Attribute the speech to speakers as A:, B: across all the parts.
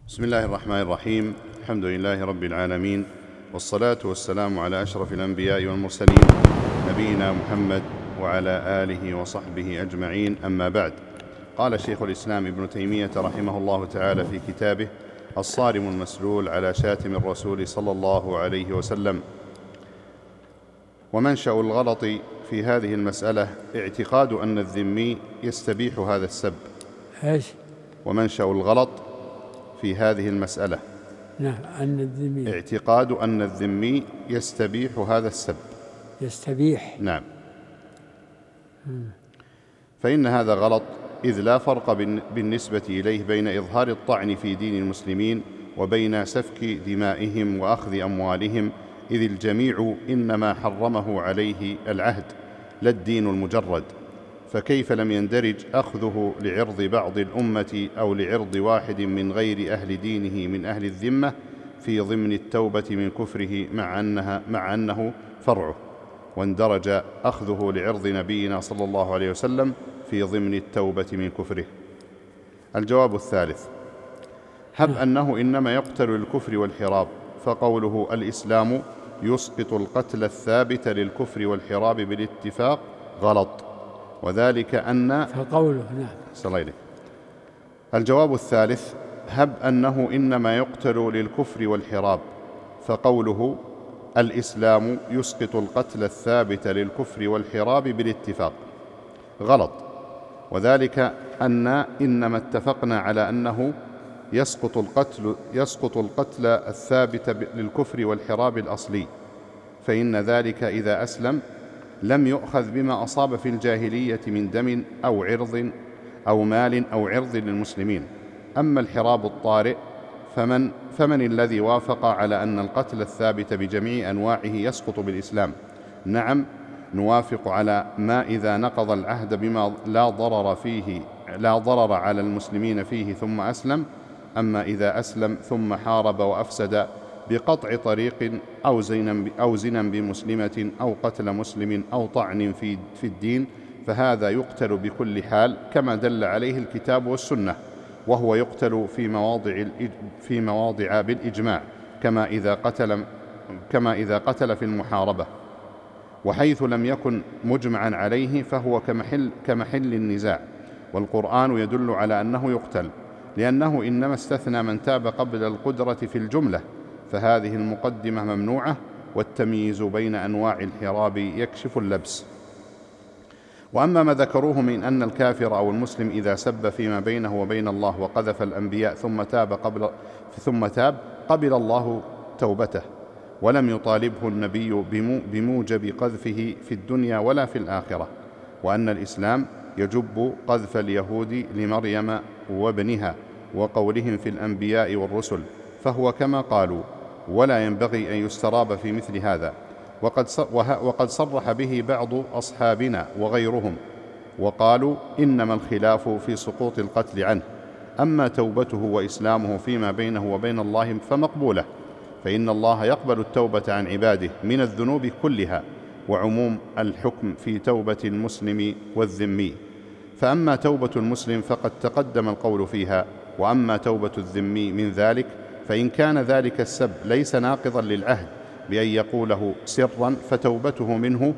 A: بسم الله الرحمن الرحيم. الحمد لله رب العالمين، والصلاة والسلام على أشرف الأنبياء والمرسلين، نبينا محمد وعلى آله وصحبه أجمعين، أما بعد. قال شيخ الإسلام ابن تيمية رحمه الله تعالى في كتابه الصارم المسلول على شاتم الرسول صلى الله عليه وسلم: ومنشأ الغلط في هذه المسألة اعتقاد أن الذمي يستبيح هذا السب. ومنشأ الغلط في هذه المسألة اعتقاد أن الذمي يستبيح هذا السب.
B: يستبيح؟
A: نعم. فإن هذا غلط، إذ لا فرق بالنسبة إليه بين إظهار الطعن في دين المسلمين وبين سفك دمائهم وأخذ أموالهم، إذ الجميع إنما حرمه عليه العهد لا الدين المجرد، فكيف لم يندرج أخذه لعرض بعض الأمة أو لعرض واحد من غير أهل دينه من أهل الذمة في ضمن التوبة من كفره مع أنه فرعه، واندرج أخذه لعرض نبينا صلى الله عليه وسلم في ضمن التوبة من كفره؟ الجواب الثالث: هب أنه إنما يقتل للكفر والحراب، فقوله الإسلام يسقط القتل الثابت للكفر والحراب بالاتفاق غلط، وذلك أن
B: فقوله نعم.
A: الجواب الثالث: هب أنه إنما يقتل للكفر والحراب، فقوله الإسلام يسقط القتل الثابت للكفر والحراب بالاتفاق غلط، وذلك أن إنما اتفقنا على أنه يسقط القتل الثابت للكفر والحراب الأصلي، فإن ذلك إذا أسلم لم يؤخذ بما أصاب في الجاهلية من دم أو عرض أو مال أو عرض للمسلمين. أما الحراب الطارئ فمن الذي وافق على أن القتل الثابت بجميع أنواعه يسقط بالإسلام؟ نعم، نوافق على ما إذا نقض العهد بما لا ضرر على المسلمين فيه ثم أسلم. أما إذا أسلم ثم حارب وأفسد بقطع طريق أو زنا بمسلمة أو قتل مسلم أو طعن في الدين، فهذا يقتل بكل حال كما دل عليه الكتاب والسنة، وهو يقتل في مواضع بالإجماع، كما إذا قتل في المحاربة، وحيث لم يكن مجمعا عليه فهو كمحل النزاع، والقرآن يدل على أنه يقتل، لأنه إنما استثنى من تاب قبل القدرة في الجملة، فهذه المقدمة ممنوعة، والتمييز بين أنواع الحراب يكشف اللبس. وأما ما ذكروه من أن الكافر أو المسلم إذا سب فيما بينه وبين الله وقذف الأنبياء ثم تاب قبل الله توبته، ولم يطالبه النبي بموجب قذفه في الدنيا ولا في الآخرة، وأن الإسلام يجب قذف اليهود لمريم وابنها وقولهم في الأنبياء والرسل، فهو كما قالوا، ولا ينبغي أن يستراب في مثل هذا. وقد صرح به بعض أصحابنا وغيرهم، وقالوا إنما الخلاف في سقوط القتل عنه، أما توبته وإسلامه فيما بينه وبين الله فمقبولة، فإن الله يقبل التوبة عن عباده من الذنوب كلها، وعموم الحكم في توبة المسلم والذمي. فأما توبة المسلم فقد تقدم القول فيها، وأما توبة الذمي من ذلك، فإن كان ذلك السب ليس ناقضا للعهد بأن يقوله سرا، فتوبته منه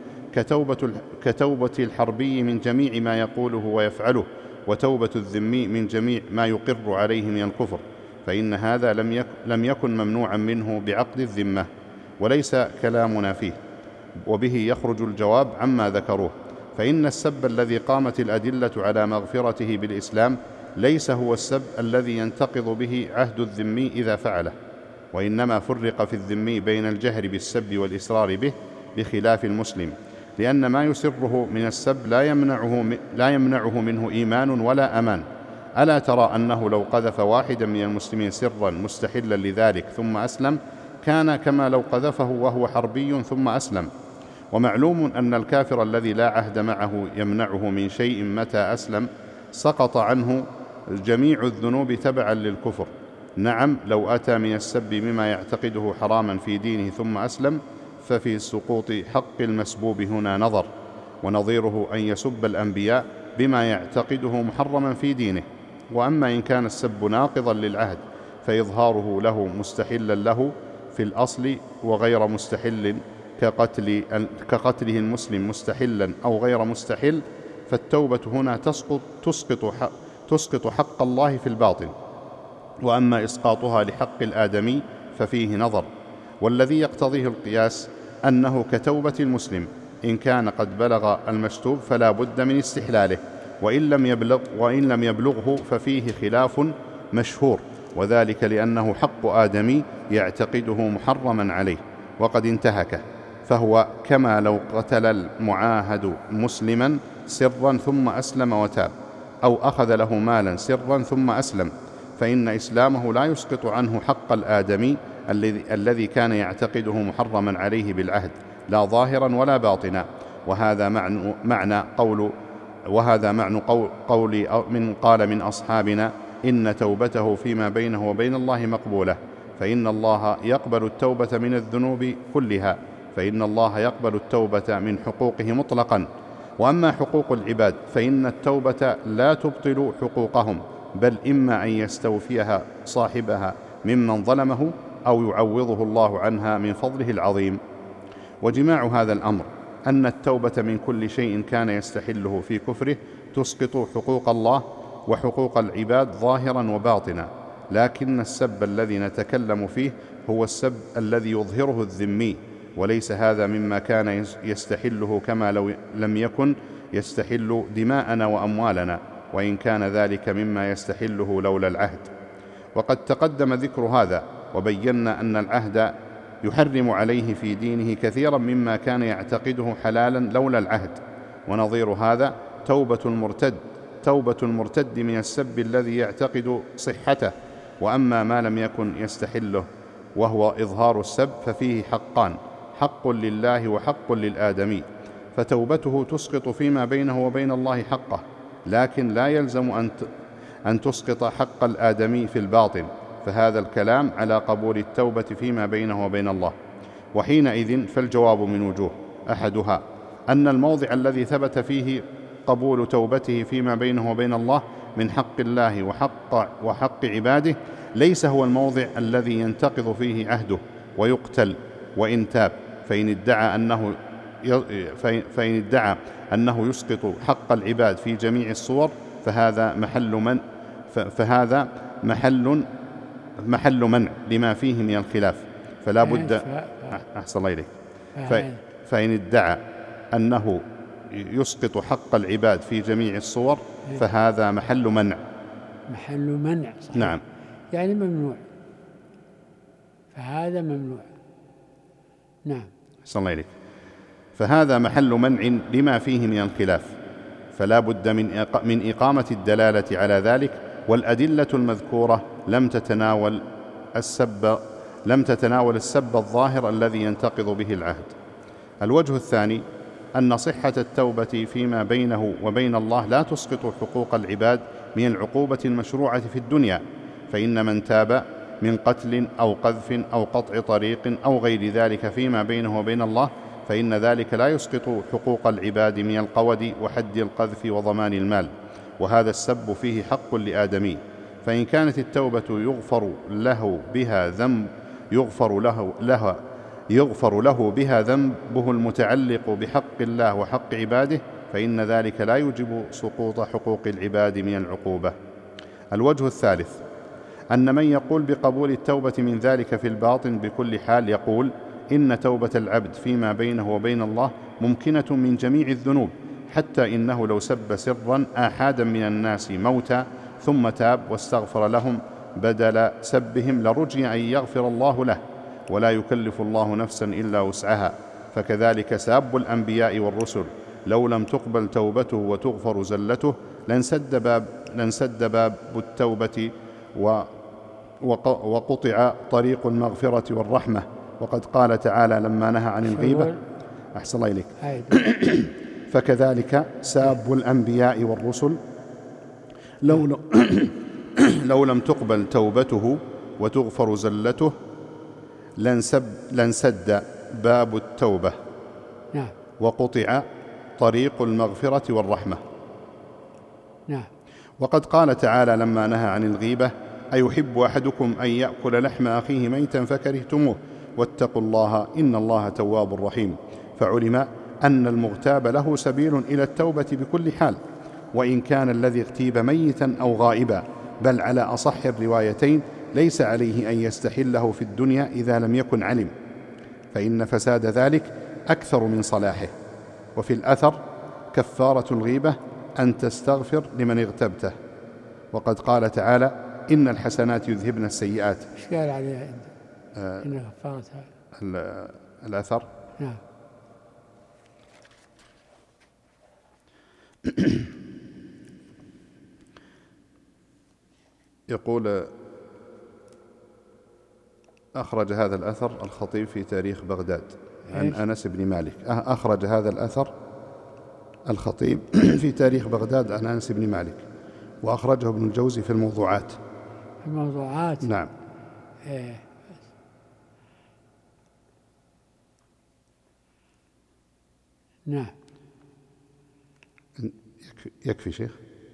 A: كتوبة الحربي من جميع ما يقوله ويفعله، وتوبة الذمي من جميع ما يقر عليه من الكفر، فإن هذا لم يكن ممنوعا منه بعقد الذمة، وليس كلامنا فيه، وبه يخرج الجواب عما ذكروه. فإن السب الذي قامت الأدلة على مغفرته بالإسلام ليس هو السب الذي ينتقض به عهد الذمي إذا فعله، وإنما فرق في الذمي بين الجهر بالسب والإصرار به بخلاف المسلم، لأن ما يسره من السب لا يمنعه منه إيمان ولا أمان. ألا ترى أنه لو قذف واحدا من المسلمين سرا مستحلا لذلك ثم أسلم كان كما لو قذفه وهو حربي ثم أسلم؟ ومعلوم أن الكافر الذي لا عهد معه يمنعه من شيء متى أسلم سقط عنه جميع الذنوب تبعا للكفر. نعم، لو أتى من السب بما يعتقده حراما في دينه ثم أسلم، ففي سقوط حق المسبوب هنا نظر، ونظيره أن يسب الأنبياء بما يعتقده محرما في دينه. وأما إن كان السب ناقضا للعهد فإظهاره له مستحلا له في الأصل وغير مستحل كقتله المسلم مستحلا أو غير مستحل، فالتوبة هنا تسقط حق الله في الباطن. وأما إسقاطها لحق الآدمي ففيه نظر، والذي يقتضيه القياس أنه كتوبة المسلم إن كان قد بلغ المشتوب فلا بد من استحلاله، وإن لم يبلغه ففيه خلاف مشهور، وذلك لأنه حق آدمي يعتقده محرما عليه وقد انتهكه، فهو كما لو قتل المعاهد مسلما سرا ثم أسلم وتاب، أو أخذ له مالا سرا ثم أسلم، فإن إسلامه لا يسقط عنه حق الآدمي الذي كان يعتقده محرما عليه بالعهد، لا ظاهرا ولا باطنا. وهذا معنى قول من قال من أصحابنا إن توبته فيما بينه وبين الله مقبولة، فإن الله يقبل التوبة من الذنوب كلها، فإن الله يقبل التوبة من حقوقه مطلقا. وأما حقوق العباد فإن التوبة لا تبطل حقوقهم، بل إما أن يستوفيها صاحبها ممن ظلمه أو يعوضه الله عنها من فضله العظيم. وجماع هذا الأمر أن التوبة من كل شيء كان يستحله في كفره تسقط حقوق الله وحقوق العباد ظاهرا وباطنا، لكن السب الذي نتكلم فيه هو السب الذي يظهره الذمي، وليس هذا مما كان يستحله كما لو لم يكن يستحل دماءنا وأموالنا، وإن كان ذلك مما يستحله لولا العهد. وقد تقدم ذكر هذا، وبينا أن العهد يحرم عليه في دينه كثيرا مما كان يعتقده حلالا لولا العهد. ونظير هذا توبة المرتد من السب الذي يعتقد صحته. وأما ما لم يكن يستحله وهو إظهار السب ففيه حقان، حق لله وحق للآدمي، فتوبته تسقط فيما بينه وبين الله حقه، لكن لا يلزم أن تسقط حق الآدمي في الباطن، فهذا الكلام على قبول التوبة فيما بينه وبين الله. وحينئذ فالجواب من وجوه، أحدها أن الموضع الذي ثبت فيه قبول توبته فيما بينه وبين الله من حق الله وحق عباده ليس هو الموضع الذي ينتقض فيه عهده ويقتل وإن تاب، فإن ادعى أنه يسقط حق العباد في جميع الصور فهذا محل منع لما فيه من الخلاف، فلا بد أحسن الله إليك. فإن ادعى أنه يسقط حق العباد في جميع الصور فهذا محل منع
B: صحيح.
A: نعم،
B: يعني ممنوع، فهذا ممنوع. نعم،
A: أحسن الله إليك. فهذا محل منع لما فيه من الخلاف، فلا بد من إقامة الدلالة على ذلك، والأدلة المذكورة لم تتناول السب الظاهر الذي ينتقض به العهد. الوجه الثاني أن صحة التوبة فيما بينه وبين الله لا تسقط حقوق العباد من العقوبة المشروعة في الدنيا، فإن من تاب من قتل أو قذف أو قطع طريق أو غير ذلك فيما بينه وبين الله فإن ذلك لا يسقط حقوق العباد من القود وحد القذف وضمان المال، وهذا السب فيه حق لآدمي. فإن كانت التوبة يغفر له بها ذنبه المتعلق بحق الله وحق عباده، فإن ذلك لا يوجب سقوط حقوق العباد من العقوبة. الوجه الثالث أن من يقول بقبول التوبة من ذلك في الباطن بكل حال يقول إن توبة العبد فيما بينه وبين الله ممكنة من جميع الذنوب، حتى إنه لو سب سرا آحادا من الناس موتى ثم تاب واستغفر لهم بدل سبهم لرجي أن يغفر الله له، ولا يكلف الله نفسا إلا وسعها. فكذلك ساب الأنبياء والرسل لو لم تقبل توبته وتغفر زلته لانسد باب التوبة وقطع طريق المغفرة والرحمة. وقد قال تعالى لما نهى عن الغيبة أحسن الله إليك فكذلك ساب الأنبياء والرسل لو لم تقبل توبته وتغفر زلته لانسد باب التوبة وقطع طريق المغفرة والرحمة. وقد قال تعالى لما نهى عن الغيبة أيحب أحدكم أن يأكل لحم أخيه ميتا فكرهتموه واتقوا الله إن الله تواب رحيم. فعلم أن المغتاب له سبيل إلى التوبة بكل حال، وإن كان الذي اغتيب ميتا أو غائبا، بل على أصح الروايتين ليس عليه أن يستحله في الدنيا إذا لم يكن علم، فإن فساد ذلك أكثر من صلاحه. وفي الأثر كفارة الغيبة أن تستغفر لمن اغتبته، وقد قال تعالى إن الحسنات يذهبن السيئات.
B: ايش قال عليها إن كفارتها
A: الأثر؟
B: نعم.
A: يقول أخرج هذا الأثر الخطيب في تاريخ بغداد عن أنس بن مالك. أخرج هذا الأثر الخطيب في تاريخ بغداد عن أنس بن مالك، وأخرجه ابن الجوزي في الموضوعات.
B: الموضوعات؟
A: نعم.
B: نعم.
A: يكفي شيخ.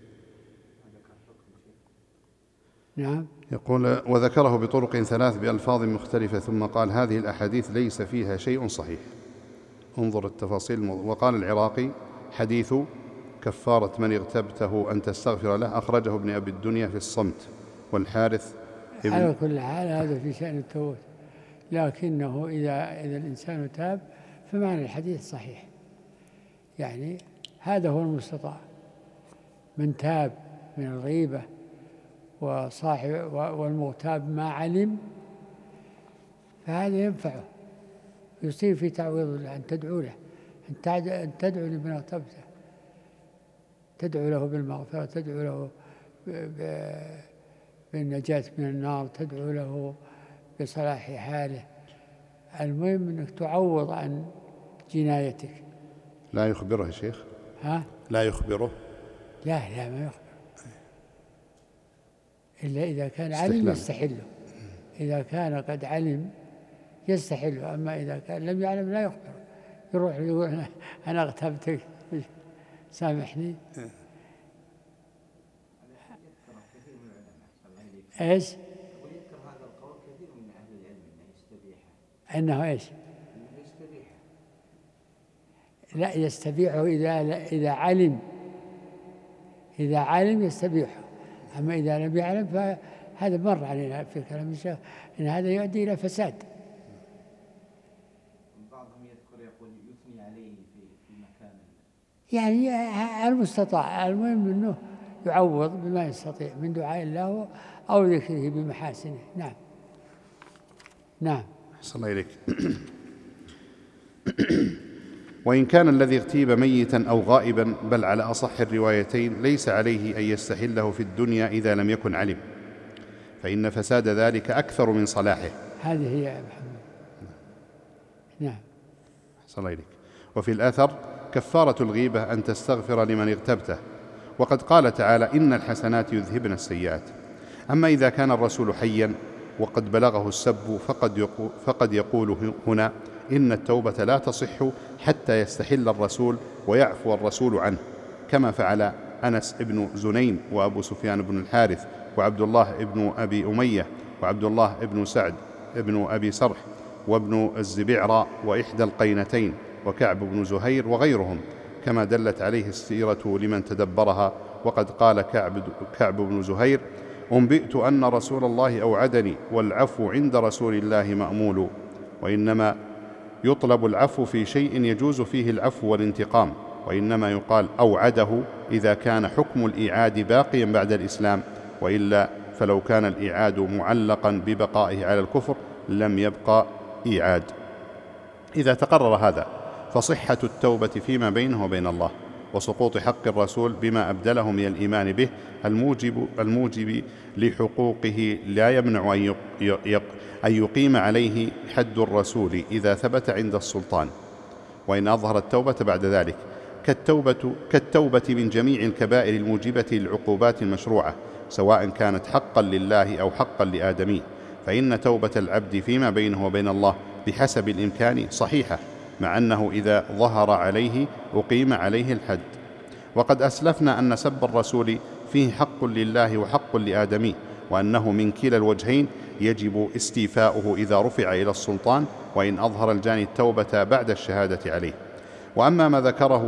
B: نعم.
A: يقول وذكره بطرق 3 بألفاظ مختلفة، ثم قال هذه الأحاديث ليس فيها شيء صحيح، انظر التفاصيل. وقال العراقي حديث كفارة من اغتبته أن تستغفر له أخرجه ابن أبي الدنيا في الصمت، والحارث
B: على كل حال هذا في شأن التوبة، لكنه إذا الإنسان تاب فمعنى الحديث صحيح، يعني هذا هو المستطاع. من تاب من الغيبة وصاحب والمغتاب ما علم فهذا ينفعه، يصير في تعويض الله، أن تدعو له، أن تدعو لمن اغتبته، تدعو له بالمغفرة، تدعو له بالنجاة من النار، تدعو له بصلاح حاله. المهم أنك تعوض عن جنايتك.
A: لا يخبره يا شيخ؟ لا يخبره؟ لا
B: ما يخبره إلا إذا كان علم يستحله. إذا كان قد علم يستحله، أما إذا كان لم يعلم لا يخبره، يروح يقول أنا اغتبتك سامحني. ايش؟
C: ويذكر هذا القول كثير من أهل العلم أنه يستبيحه.
B: أنه ايش؟
C: أنه يستبيحه.
B: لا، يستبيحه إذا علم يستبيحه، أما إذا لم يعلم فهذا مر علينا في كلام الشيخ إن هذا يؤدي إلى فساد.
C: بعضهم يذكر يقول يثني عليه في مكان،
B: يعني المستطاع، المهم أنه يعوض بما يستطيع من دعاء الله أو ذكره بمحاسنه. نعم. نعم.
A: أحسن الله إليك. وإن كان الذي اغتيب ميتا أو غائبا، بل على أصح الروايتين ليس عليه أن يستحله في الدنيا إذا لم يكن علم، فإن فساد ذلك أكثر من صلاحه.
B: هذه هي يا محمد. نعم.
A: أحسن الله إليك. وفي الأثر كفارة الغيبة أن تستغفر لمن اغتبته، وقد قال تعالى إن الحسنات يذهبن السيئات. أما إذا كان الرسول حيا وقد بلغه السب فقد يقول هنا إن التوبة لا تصح حتى يستحل الرسول ويعفو الرسول عنه، كما فعل أنس بن زنيم وأبو سفيان بن الحارث وعبد الله بن أبي أمية وعبد الله بن سعد بن أبي سرح وابن الزبعرى وإحدى القينتين وكعب بن زهير وغيرهم، كما دلت عليه السيرة لمن تدبرها. وقد قال كعب بن زهير أنبئت أن رسول الله أوعدني والعفو عند رسول الله مأمول. وإنما يطلب العفو في شيء يجوز فيه العفو والانتقام، وإنما يقال أوعده إذا كان حكم الإيعاد باقيا بعد الإسلام، وإلا فلو كان الإيعاد معلقا ببقائه على الكفر لم يبقى إيعاد. إذا تقرر هذا فصحة التوبة فيما بينه وبين الله، وسقوط حق الرسول بما أبدله من الإيمان به الموجب لحقوقه لا يمنع أن يقيم عليه حد الرسول إذا ثبت عند السلطان، وإن أظهر التوبة بعد ذلك، كالتوبة من جميع الكبائر الموجبة للعقوبات المشروعة، سواء كانت حقا لله أو حقا لآدمي، فإن توبة العبد فيما بينه وبين الله بحسب الإمكان صحيحة، مع أنه إذا ظهر عليه أقيم عليه الحد. وقد أسلفنا أن سب الرسول فيه حق لله وحق لآدمي، وأنه من كلا الوجهين يجب استيفاؤه إذا رفع إلى السلطان، وإن أظهر الجاني التوبة بعد الشهادة عليه. وأما ما ذكره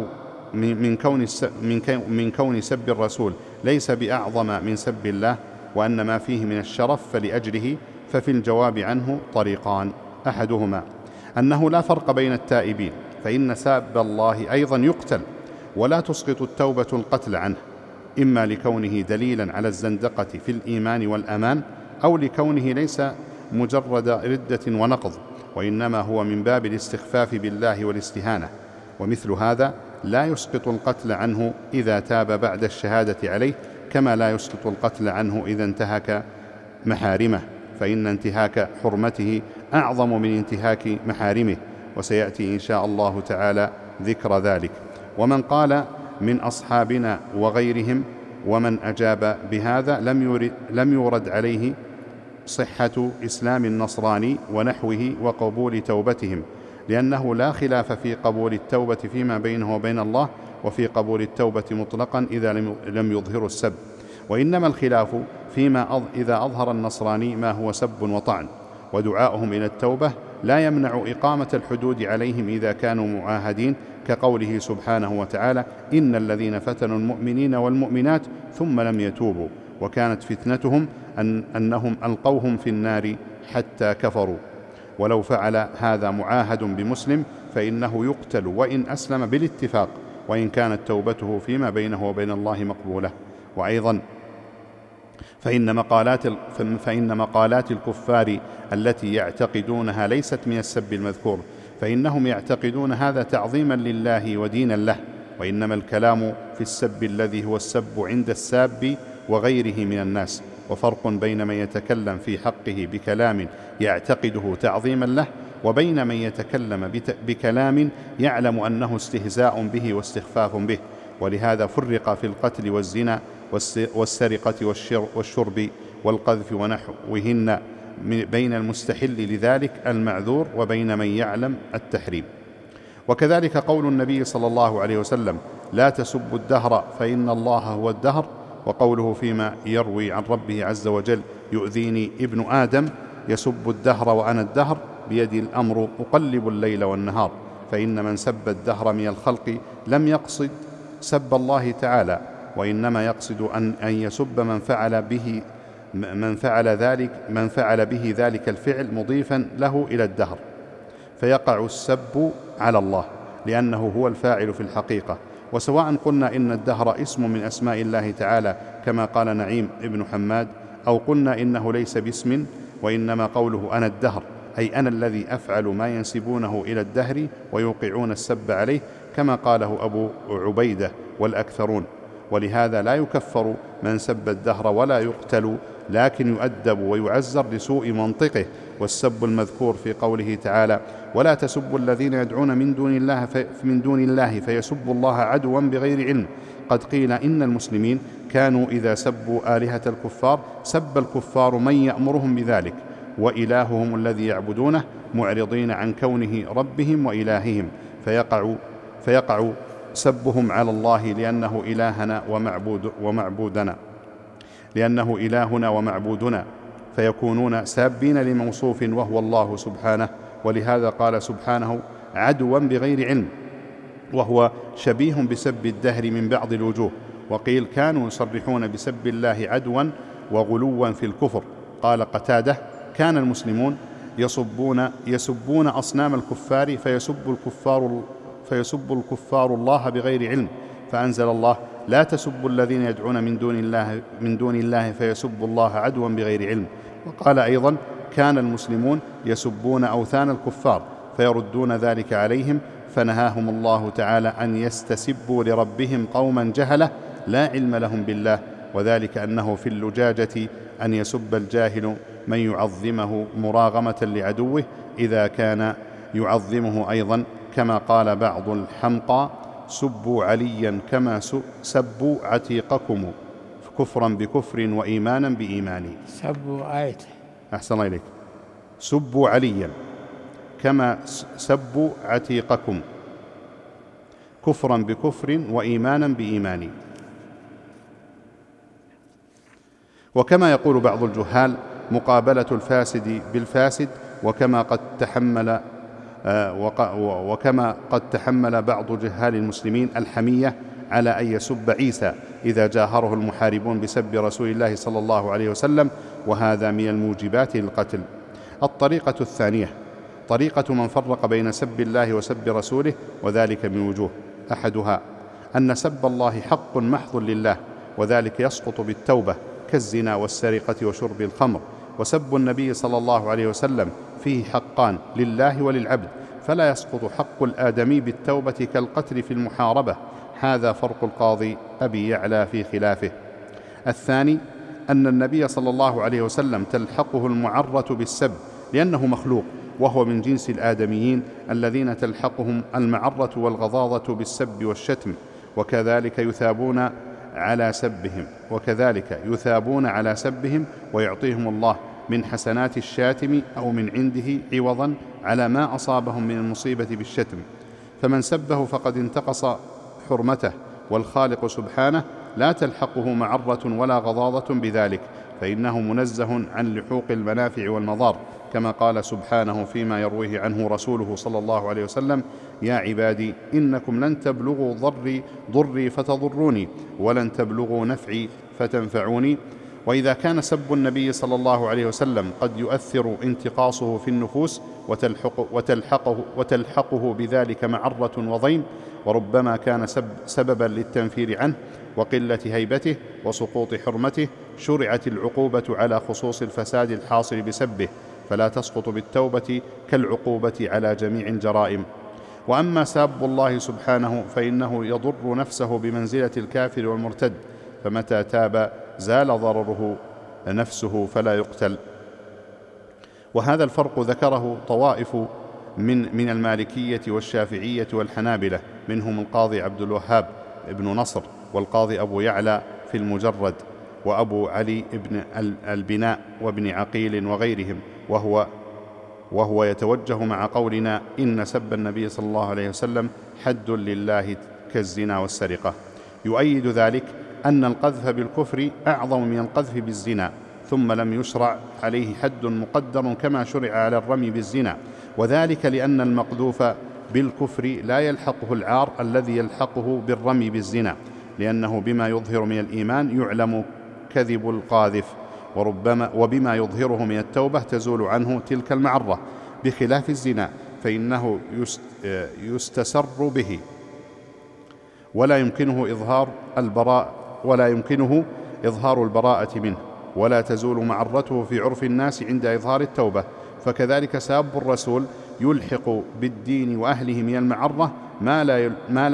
A: من كون سب الرسول ليس بأعظم من سب الله، وأن ما فيه من الشرف فلأجله، ففي الجواب عنه طريقان: أحدهما أنه لا فرق بين التائبين، فإن ساب الله أيضا يقتل، ولا تسقط التوبة القتل عنه، إما لكونه دليلا على الزندقة في الإيمان والأمان، أو لكونه ليس مجرد ردة ونقض، وإنما هو من باب الاستخفاف بالله والاستهانة. ومثل هذا لا يسقط القتل عنه إذا تاب بعد الشهادة عليه، كما لا يسقط القتل عنه إذا انتهك محارمه، فإن انتهاك حرمته أعظم من انتهاك محارمه، وسيأتي إن شاء الله تعالى ذكر ذلك. ومن قال من أصحابنا وغيرهم ومن أجاب بهذا لم يورد عليه صحة إسلام النصراني ونحوه وقبول توبتهم، لأنه لا خلاف في قبول التوبة فيما بينه وبين الله، وفي قبول التوبة مطلقا إذا لم يظهر السب، وإنما الخلاف فيما إذا أظهر النصراني ما هو سب وطعن. ودعاؤهم إلى التوبة لا يمنع إقامة الحدود عليهم إذا كانوا معاهدين، كقوله سبحانه وتعالى: إن الذين فتنوا المؤمنين والمؤمنات ثم لم يتوبوا وكانت فتنتهم أنهم ألقوهم في النار حتى كفروا. ولو فعل هذا معاهد بمسلم فإنه يقتل وإن أسلم بالاتفاق، وإن كانت توبته فيما بينه وبين الله مقبولة. وأيضا فإن مقالات الكفار التي يعتقدونها ليست من السب المذكور، فإنهم يعتقدون هذا تعظيما لله ودينا له، وإنما الكلام في السب الذي هو السب عند الساب وغيره من الناس. وفرق بين من يتكلم في حقه بكلام يعتقده تعظيما له، وبين من يتكلم بكلام يعلم أنه استهزاء به واستخفاف به. ولهذا فرق في القتل والزنا والسرقة والشرب والقذف ونحوهن بين المستحل لذلك المعذور وبين من يعلم التحريم. وكذلك قول النبي صلى الله عليه وسلم: لا تسبوا الدهر فإن الله هو الدهر، وقوله فيما يروي عن ربه عز وجل: يؤذيني ابن آدم يسب الدهر وأنا الدهر بيدي الأمر أقلب الليل والنهار. فإن من سب الدهر من الخلق لم يقصد سب الله تعالى، وإنما يقصد أن يسب من فعل به ذلك الفعل مضيفا له إلى الدهر، فيقع السب على الله لأنه هو الفاعل في الحقيقة. وسواء قلنا إن الدهر اسم من أسماء الله تعالى كما قال نعيم ابن حماد، أو قلنا إنه ليس باسم، وإنما قوله أنا الدهر أي أنا الذي أفعل ما ينسبونه إلى الدهر ويوقعون السب عليه، كما قاله أبو عبيدة والأكثرون. ولهذا لا يكفر من سب الدهر ولا يقتل، لكن يؤدب ويعزر لسوء منطقه. والسب المذكور في قوله تعالى: ولا تسبوا الذين يدعون من دون الله فيسبوا الله عدوا بغير علم. قد قيل إن المسلمين كانوا إذا سبوا آلهة الكفار سب الكفار من يأمرهم بذلك، وإلههم الذي يعبدونه، معرضين عن كونه ربهم وإلههم، فيقع سبهم على الله لأنه إلهنا ومعبودنا، فيكونون سابين لموصوف وهو الله سبحانه. ولهذا قال سبحانه: عدوا بغير علم، وهو شبيه بسب الدهر من بعض الوجوه. وقيل كانوا يصرحون بسب الله عدوا وغلوا في الكفر. قال قتادة: كان المسلمون يسبون أصنام الكفار فيسب الكفار الله بغير علم، فأنزل الله: لا تسبوا الذين يدعون من دون الله فيسبوا الله عدوا بغير علم. وقال أيضا: كان المسلمون يسبون أوثان الكفار فيردون ذلك عليهم، فنهاهم الله تعالى أن يستسبوا لربهم قوما جهلة لا علم لهم بالله، وذلك أنه في اللجاجة أن يسب الجاهل من يعظمه مراغمة لعدوه إذا كان يعظمه أيضا، كما قال بعض الحمقى: سبوا عليا كما سبوا عتيقكم، كفرا بكفر وإيمانا بإيمان.
B: سبوا آية.
A: أحسن الله إليك. سبوا عليا كما سبوا عتيقكم، كفرا بكفر وإيمانا بإيمان. وكما يقول بعض الجهال: مقابلة الفاسد بالفاسد. وكما قد تحمل بعض جهال المسلمين الحمية على أن يسب عيسى إذا جاهره المحاربون بسب رسول الله صلى الله عليه وسلم، وهذا من الموجبات للقتل. الطريقة الثانية طريقة من فرق بين سب الله وسب رسوله، وذلك من وجوه: أحدها أن سب الله حق محض لله، وذلك يسقط بالتوبة كالزنا والسرقة وشرب الخمر. وسب النبي صلى الله عليه وسلم فيه حقان لله وللعبد، فلا يسقط حق الآدمي بالتوبة كالقتل في المحاربة. هذا فرق القاضي أبي يعلى في خلافه. الثاني أن النبي صلى الله عليه وسلم تلحقه المعرة بالسب، لأنه مخلوق وهو من جنس الآدميين الذين تلحقهم المعرة والغضاضة بالسب والشتم، وكذلك يثابون على سبهم ويعطيهم الله من حسنات الشاتم أو من عنده عوضا على ما أصابهم من المصيبة بالشتم. فمن سبه فقد انتقص حرمته، والخالق سبحانه لا تلحقه معرة ولا غضاضة بذلك، فإنه منزه عن لحوق المنافع والمضار، كما قال سبحانه فيما يرويه عنه رسوله صلى الله عليه وسلم: يا عبادي إنكم لن تبلغوا ضري فتضروني، ولن تبلغوا نفعي فتنفعوني. وإذا كان سب النبي صلى الله عليه وسلم قد يؤثر انتقاصه في النفوس وتلحقه بذلك معرة وضيم، وربما كان سببا للتنفير عنه وقلة هيبته وسقوط حرمته، شرعت العقوبة على خصوص الفساد الحاصل بسبه، فلا تسقط بالتوبة كالعقوبة على جميع الجرائم. وأما ساب الله سبحانه فإنه يضر نفسه بمنزلة الكافر والمرتد، فمتى تاب زال ضرره نفسه فلا يقتل. وهذا الفرق ذكره طوائف من المالكية والشافعية والحنابلة، منهم القاضي عبد الوهاب ابن نصر، والقاضي أبو يعلى في المجرد، وأبو علي ابن البناء، وابن عقيل وغيرهم، وهو يتوجه مع قولنا إن سب النبي صلى الله عليه وسلم حد لله كالزنا والسرقة. يؤيد ذلك أن القذف بالكفر أعظم من القذف بالزنا، ثم لم يشرع عليه حد مقدر كما شرع على الرمي بالزنا، وذلك لأن المقذوف بالكفر لا يلحقه العار الذي يلحقه بالرمي بالزنا، لأنه بما يظهر من الإيمان يعلم كذب القاذف، وبما يظهره من التوبة تزول عنه تلك المعرة، بخلاف الزنا فإنه يستسر به ولا يمكنه إظهار البراءة منه، ولا تزول معرته في عرف الناس عند إظهار التوبة. فكذلك ساب الرسول يلحق بالدين وأهله من المعرة ما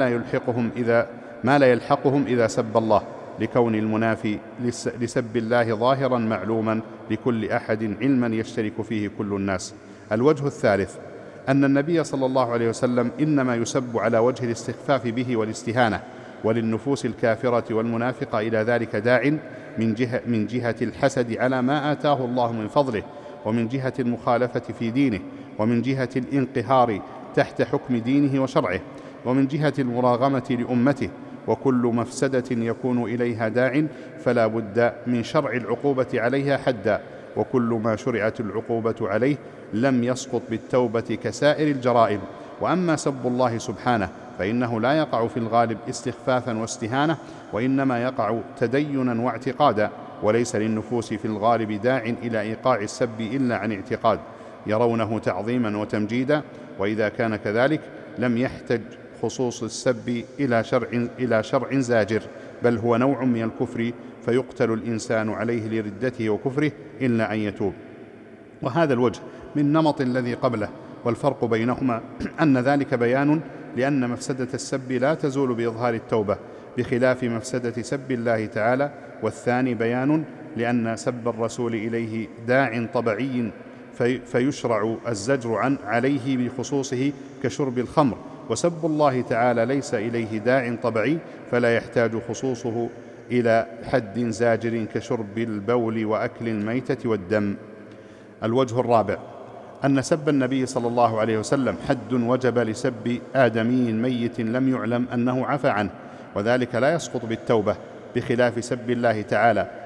A: لا يلحقهم إذا سب الله، لكون المنافي لسب الله ظاهرا معلوما لكل أحد علما يشترك فيه كل الناس. الوجه الثالث أن النبي صلى الله عليه وسلم إنما يسب على وجه الاستخفاف به والاستهانة، وللنفوس الكافرة والمنافقة إلى ذلك داع من جهة الحسد على ما آتاه الله من فضله، ومن جهة المخالفة في دينه، ومن جهة الانقهار تحت حكم دينه وشرعه، ومن جهة المراغمة لأمته. وكل مفسدة يكون إليها داع فلا بد من شرع العقوبة عليها حدا، وكل ما شرعت العقوبة عليه لم يسقط بالتوبة كسائر الجرائم. وأما سب الله سبحانه فإنه لا يقع في الغالب استخفافا واستهانة، وإنما يقع تدينا واعتقادا، وليس للنفوس في الغالب داع إلى إيقاع السب إلا عن اعتقاد يرونه تعظيما وتمجيدا. وإذا كان كذلك لم يحتج خصوص السب إلى شرع زاجر، بل هو نوع من الكفر، فيقتل الإنسان عليه لردته وكفره إلا أن يتوب. وهذا الوجه من نمط الذي قبله، والفرق بينهما أن ذلك بيان لأن مفسدة السب لا تزول بإظهار التوبة، بخلاف مفسدة سب الله تعالى، والثاني بيان لأن سب الرسول إليه داع طبيعي فيشرع الزجر عليه بخصوصه كشرب الخمر، وسب الله تعالى ليس إليه داع طبيعي فلا يحتاج خصوصه إلى حد زاجر كشرب البول وأكل الميتة والدم. الوجه الرابع أن سب النبي صلى الله عليه وسلم حد وجب لسب آدمي ميت لم يعلم أنه عفى عنه، وذلك لا يسقط بالتوبة، بخلاف سب الله تعالى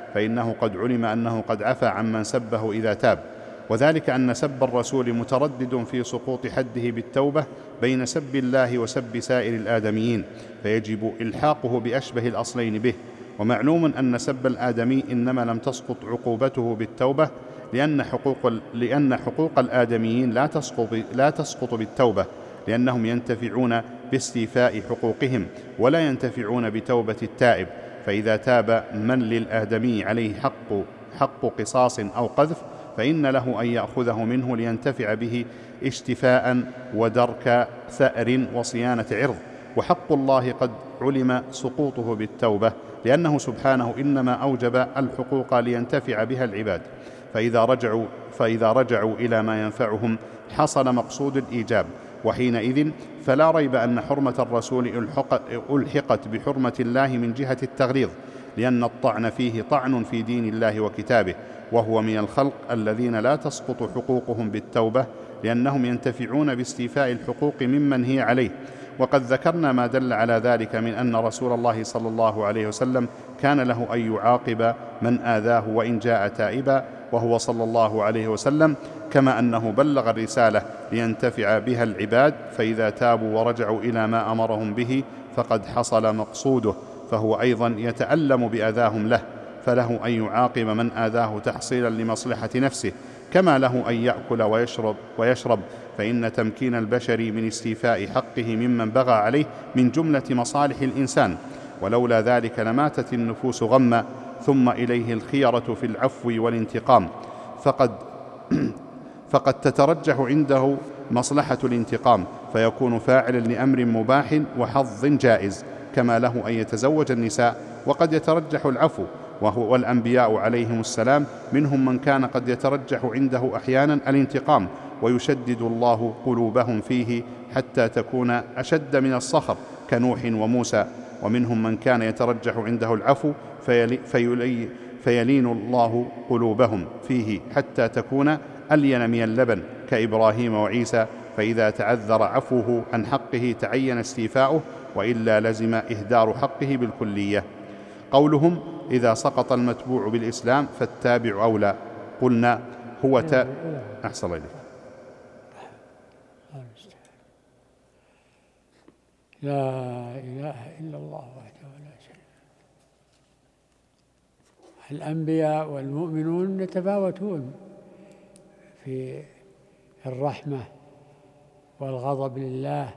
A: فإنه قد علم أنه قد عفى عمن سبه إذا تاب، وذلك أن سب الرسول متردد في سقوط حده بالتوبة بين سب الله وسب سائر الآدميين، فيجب إلحاقه بأشبه الأصلين به. ومعلوم أن سب الآدمي إنما لم تسقط عقوبته بالتوبة، لأن حقوق الآدميين لا تسقط بالتوبة، لأنهم ينتفعون باستيفاء حقوقهم ولا ينتفعون بتوبة التائب. فإذا تاب من للآدمي عليه حق قصاص أو قذف، فإن له أن يأخذه منه لينتفع به اشتفاء ودرك ثأر وصيانة عرض. وحق الله قد علم سقوطه بالتوبة، لأنه سبحانه إنما أوجب الحقوق لينتفع بها العباد، فإذا رجعوا إلى ما ينفعهم حصل مقصود الإيجاب، وحينئذ فلا ريب أن حرمة الرسول ألحقت بحرمة الله من جهة التغليظ، لأن الطعن فيه طعن في دين الله وكتابه، وهو من الخلق الذين لا تسقط حقوقهم بالتوبة، لأنهم ينتفعون باستيفاء الحقوق ممن هي عليه. وقد ذكرنا ما دل على ذلك من أن رسول الله صلى الله عليه وسلم كان له أن يعاقب من آذاه وإن جاء تائبا، وهو صلى الله عليه وسلم، كما أنه بلغ الرسالة لينتفع بها العباد، فإذا تابوا ورجعوا إلى ما أمرهم به فقد حصل مقصوده، فهو أيضا يتألم بأذاهم له، فله أن يعاقب من آذاه تحصيلا لمصلحة نفسه، كما له أن يأكل ويشرب، فإن تمكين البشر من استيفاء حقه ممن بغى عليه من جملة مصالح الإنسان، ولولا ذلك لماتت النفوس غما، ثم إليه الخيرة في العفو والانتقام، فقد تترجح عنده مصلحة الانتقام، فيكون فاعلا لأمر مباح وحظ جائز، كما له أن يتزوج النساء، وقد يترجح العفو. والأنبياء عليهم السلام منهم من كان قد يترجح عنده أحيانا الانتقام، ويشدد الله قلوبهم فيه حتى تكون أشد من الصخر كنوح وموسى، ومنهم من كان يترجح عنده العفو فيلين الله قلوبهم فيه حتى تكون ألين من اللبن كإبراهيم وعيسى، فإذا تعذر عفوه عن حقه تعين استيفاؤه، وإلا لزم إهدار حقه بالكلية. قولهم إذا سقط المتبوع بالإسلام فالتابع أولى، قلنا هو أحسن إليك.
B: لا إله إلا الله وحده لا شريك له. الأنبياء والمؤمنون يتفاوتون في الرحمة والغضب لله،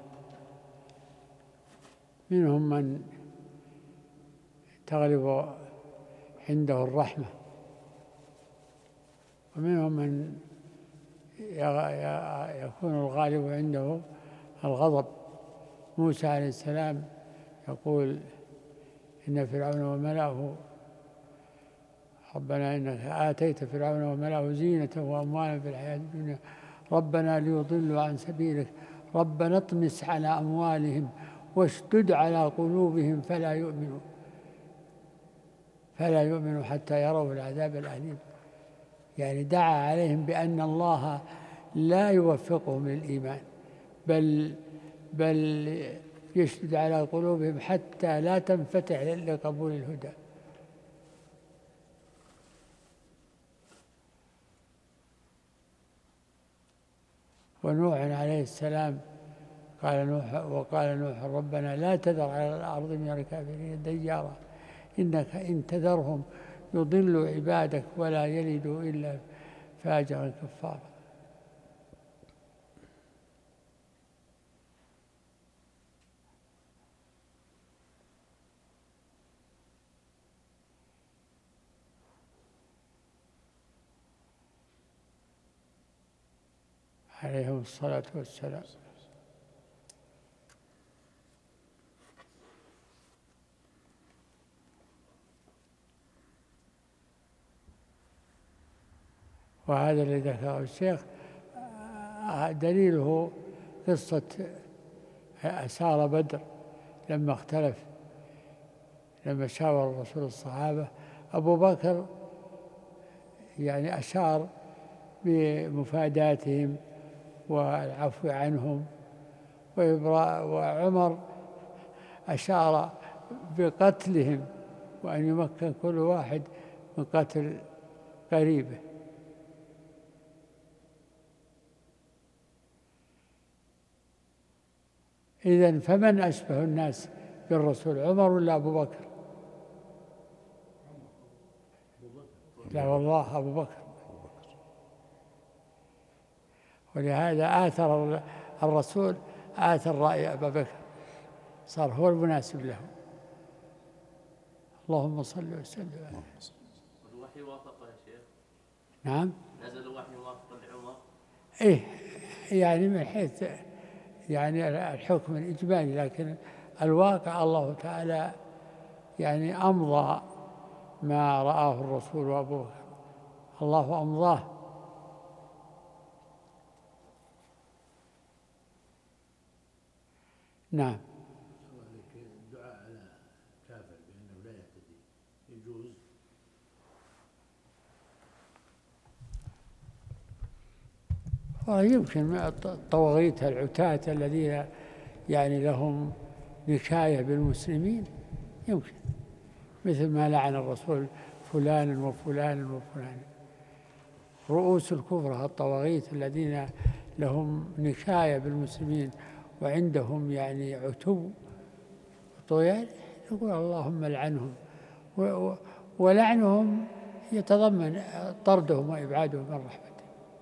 B: منهم من تغلب عنده الرحمة، ومنهم من يكون الغالب عنده الغضب. موسى عليه السلام يقول إن فرعون وملأه ربنا إنك آتيت فرعون وملأه زينة وأموالا في الحياة الدنيا ربنا ليضلوا عن سبيلك ربنا اطمس على أموالهم واشدد على قلوبهم فلا يؤمنوا حتى يروا العذاب الأليم. يعني دعا عليهم بأن الله لا يوفقهم للإيمان، بل يشدد على قلوبهم حتى لا تنفتح لقبول الهدى. ونوح عليه السلام وقال نوح ربنا لا تذر على الأرض من الكافرين ديارا إنك إن تذرهم يضلوا عبادك ولا يلدوا إلا فاجرا كفارا. عليهم الصلاة والسلام. وهذا الذي ذكره الشيخ دليله قصة أسارى بدر لما اختلف، لما شاور الرسول الصحابة، أبو بكر يعني أشار بمفاداتهم والعفو عنهم، وعمر أشار بقتلهم وأن يمكن كل واحد من قتل قريبه. إذن فمن أشبه الناس بالرسول، عمر ولا أبو بكر؟ لا والله أبو بكر. ولهذا آثر الرسول آثر رأي أبا بكر، صار هو المناسب له. اللهم صل وسلم عليه.
D: والوحي وافقه يا شيخ؟
B: نعم،
D: نزل الوحي وافق لعمر؟
B: إيه، يعني من حيث يعني الحكم الإجمالي، لكن الواقع الله تعالى يعني أمضى ما رآه الرسول وأبو بكر، الله أمضاه. نعم.
E: الدعاء على كافر بأنه لا يهتدي يجوز؟
B: يمكن الطواغيت العتاة الذين يعني لهم نكاية بالمسلمين، يمكن مثل ما لعن الرسول فلانا وفلانا وفلانا. رؤوس الكفرة الطواغيت الذين لهم نكاية بالمسلمين وعندهم يعني عتو وطغيان، يقول اللهم لعنهم، ولعنهم يتضمن طردهم وإبعادهم من رحمته.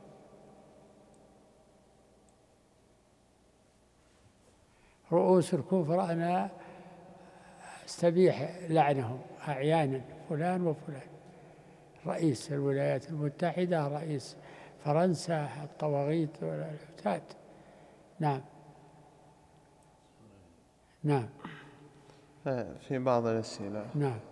B: رؤوس الكفر أنا استبيح لعنهم أعيانا، فلان وفلان، رئيس الولايات المتحدة، رئيس فرنسا، الطواغيت والعتاة. نعم. نعم.
F: في بعض الأسئلة
B: نعم.